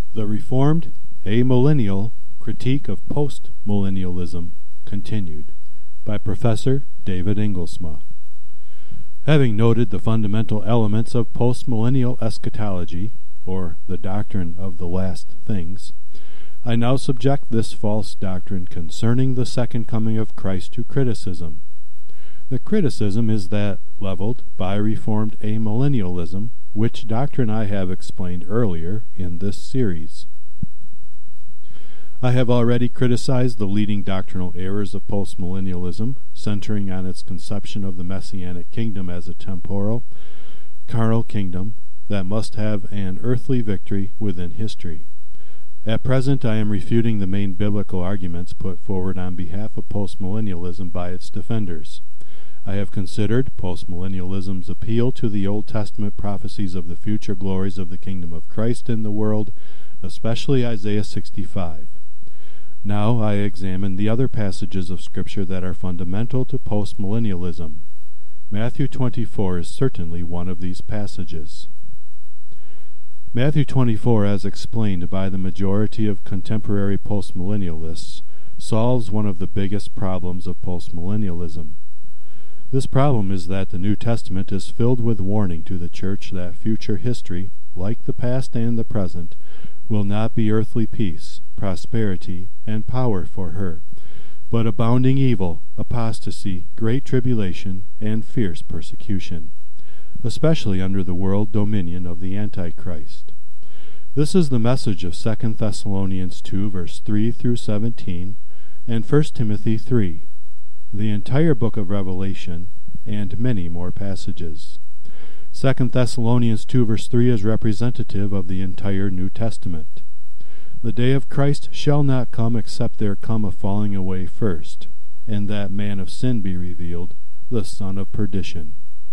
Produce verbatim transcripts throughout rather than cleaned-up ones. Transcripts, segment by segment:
The Reformed Amillennial Critique of Postmillennialism Continued by Professor David Engelsma. Having noted the fundamental elements of postmillennial eschatology, or the doctrine of the last things, I now subject this false doctrine concerning the second coming of Christ to criticism. The criticism is that leveled by Reformed amillennialism, which doctrine I have explained earlier in this series. I have already criticized the leading doctrinal errors of postmillennialism, centering on its conception of the Messianic kingdom as a temporal, carnal kingdom that must have an earthly victory within history. At present, I am refuting the main biblical arguments put forward on behalf of postmillennialism by its defenders. I have considered postmillennialism's appeal to the Old Testament prophecies of the future glories of the kingdom of Christ in the world, especially Isaiah sixty-five. Now I examine the other passages of Scripture that are fundamental to postmillennialism. Matthew twenty-four is certainly one of these passages. Matthew twenty-four, as explained by the majority of contemporary postmillennialists, solves one of the biggest problems of postmillennialism. This problem is that the New Testament is filled with warning to the church that future history, like the past and the present, will not be earthly peace, prosperity, and power for her, but abounding evil, apostasy, great tribulation, and fierce persecution, especially under the world dominion of the Antichrist. This is the message of Second Thessalonians two, verse three through seventeen, and First Timothy three, the entire book of Revelation, and many more passages. Second Thessalonians two, verse three is representative of the entire New Testament. The day of Christ shall not come except there come a falling away first, and that man of sin be revealed, the son of perdition.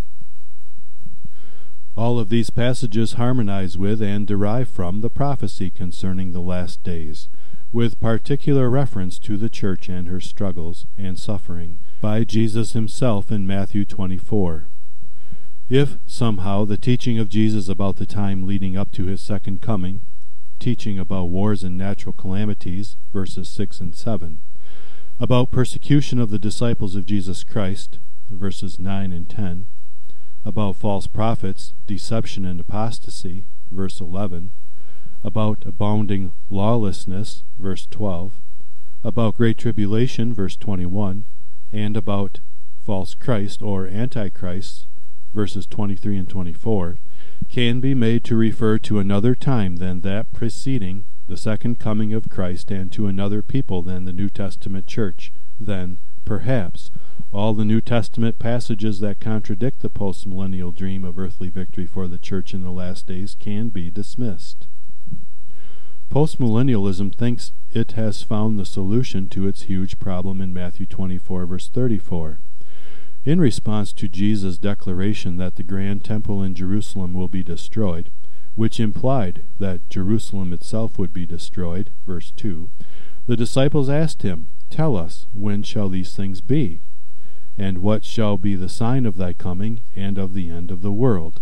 All of these passages harmonize with and derive from the prophecy concerning the last days, with particular reference to the church and her struggles and suffering by Jesus himself in Matthew twenty-four. If, somehow, the teaching of Jesus about the time leading up to his second coming, teaching about wars and natural calamities, verses six and seven, about persecution of the disciples of Jesus Christ, verses nine and ten, about false prophets, deception and apostasy, verse eleven, about abounding lawlessness, verse twelve, about great tribulation, verse twenty-one, and about false Christ or Antichrist, verses twenty-three and twenty-four, can be made to refer to another time than that preceding the second coming of Christ and to another people than the New Testament church, then, perhaps, all the New Testament passages that contradict the postmillennial dream of earthly victory for the church in the last days can be dismissed. Postmillennialism thinks it has found the solution to its huge problem in Matthew twenty-four, verse thirty-four. In response to Jesus' declaration that the grand temple in Jerusalem will be destroyed, which implied that Jerusalem itself would be destroyed, verse two, the disciples asked him, "Tell us, when shall these things be? And what shall be the sign of thy coming and of the end of the world?"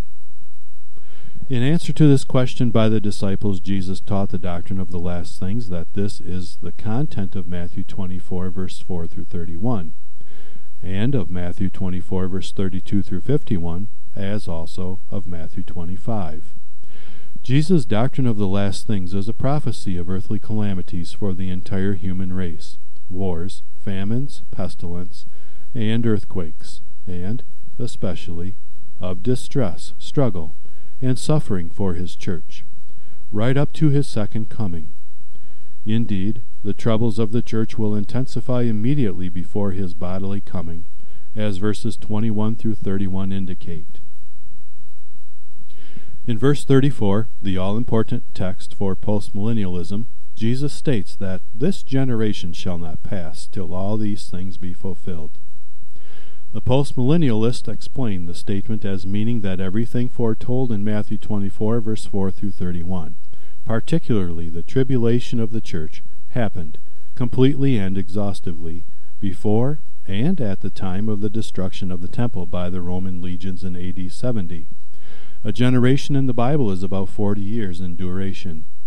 In answer to this question by the disciples, Jesus taught the doctrine of the last things, that this is the content of Matthew twenty-four, verse four through thirty-one, and of Matthew twenty-four, verse thirty-two through fifty-one, as also of Matthew twenty-five. Jesus' doctrine of the last things is a prophecy of earthly calamities for the entire human race, wars, famines, pestilence, and earthquakes, and, especially, of distress, struggle, and suffering for his church, right up to his second coming. Indeed, the troubles of the church will intensify immediately before his bodily coming, as verses twenty-one through thirty-one indicate. In verse thirty-four, the all-important text for postmillennialism, Jesus states that this generation shall not pass till all these things be fulfilled. The postmillennialists explain the statement as meaning that everything foretold in Matthew twenty-four, verse four through thirty-one, particularly the tribulation of the church, happened completely and exhaustively before and at the time of the destruction of the temple by the Roman legions in A D seventy. A generation in the Bible is about forty years in duration.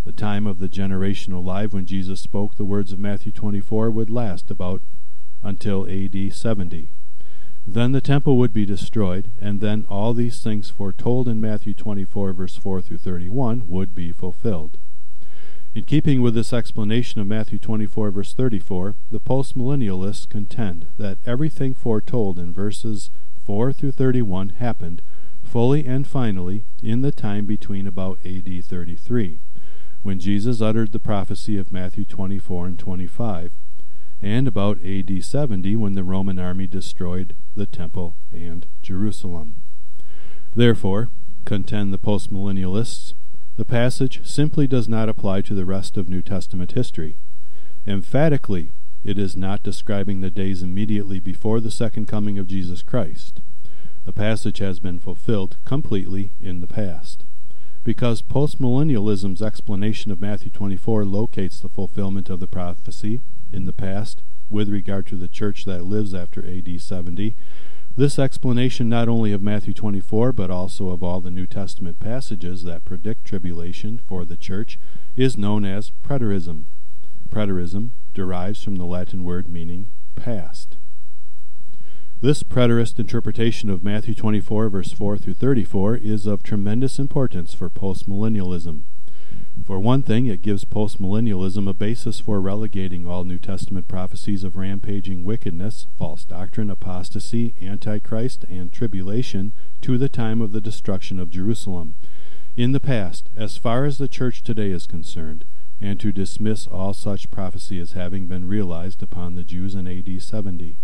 The time of the generation alive when Jesus spoke the words of Matthew twenty-four would last about until A D seventy. Then the temple would be destroyed, and then all these things foretold in Matthew twenty-four, verse four through thirty-one, would be fulfilled. In keeping with this explanation of Matthew twenty-four, verse thirty-four, the postmillennialists contend that everything foretold in verses four through thirty-one happened fully and finally in the time between about A D thirty-three, when Jesus uttered the prophecy of Matthew twenty-four and twenty-five, and about A D seventy, when the Roman army destroyed the temple and Jerusalem. Therefore, contend the postmillennialists, the passage simply does not apply to the rest of New Testament history. Emphatically, it is not describing the days immediately before the second coming of Jesus Christ. The passage has been fulfilled completely in the past. Because postmillennialism's explanation of Matthew twenty-four locates the fulfillment of the prophecy in the past with regard to the church that lives after A D seventy, this explanation not only of Matthew twenty-four but also of all the New Testament passages that predict tribulation for the church is known as preterism. Preterism derives from the Latin word meaning past. This preterist interpretation of Matthew twenty-four, verse four through thirty-four is of tremendous importance for postmillennialism. For one thing, it gives postmillennialism a basis for relegating all New Testament prophecies of rampaging wickedness, false doctrine, apostasy, antichrist, and tribulation to the time of the destruction of Jerusalem, in the past, as far as the church today is concerned, and to dismiss all such prophecy as having been realized upon the Jews in A D seventy.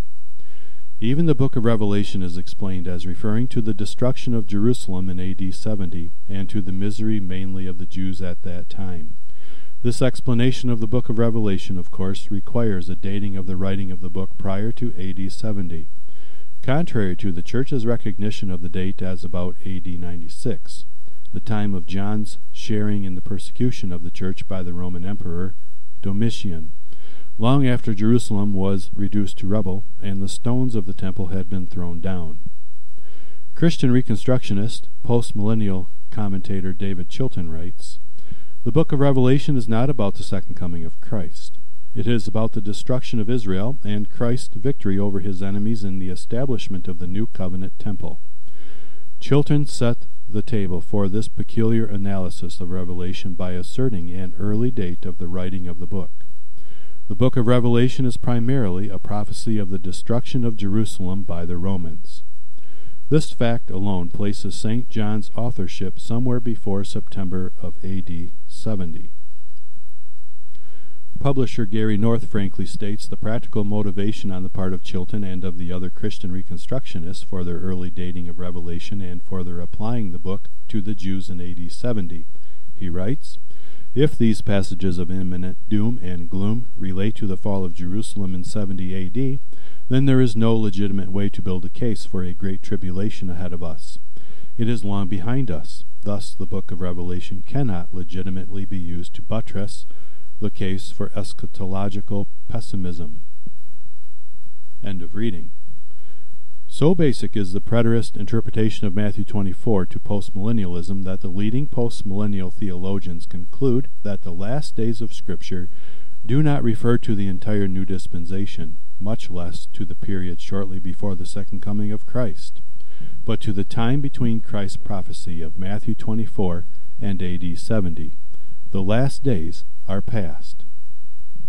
Even the book of Revelation is explained as referring to the destruction of Jerusalem in A D seventy, and to the misery mainly of the Jews at that time. This explanation of the book of Revelation, of course, requires a dating of the writing of the book prior to A D seventy, contrary to the Church's recognition of the date as about A D ninety-six, the time of John's sharing in the persecution of the Church by the Roman Emperor Domitian, long after Jerusalem was reduced to rubble and the stones of the temple had been thrown down. Christian Reconstructionist, postmillennial commentator David Chilton writes, "The book of Revelation is not about the second coming of Christ. It is about the destruction of Israel and Christ's victory over his enemies in the establishment of the new covenant temple." Chilton set the table for this peculiar analysis of Revelation by asserting an early date of the writing of the book. The book of Revelation is primarily a prophecy of the destruction of Jerusalem by the Romans. This fact alone places Saint John's authorship somewhere before September of A D seventy. Publisher Gary North frankly states the practical motivation on the part of Chilton and of the other Christian Reconstructionists for their early dating of Revelation and for their applying the book to the Jews in A D seventy. He writes, "If these passages of imminent doom and gloom relate to the fall of Jerusalem in seventy A D, then there is no legitimate way to build a case for a great tribulation ahead of us. It is long behind us. Thus the book of Revelation cannot legitimately be used to buttress the case for eschatological pessimism." End of reading. So basic is the preterist interpretation of Matthew twenty-four to postmillennialism that the leading postmillennial theologians conclude that the last days of Scripture do not refer to the entire new dispensation, much less to the period shortly before the second coming of Christ, but to the time between Christ's prophecy of Matthew twenty-four and A D seventy. The last days are past.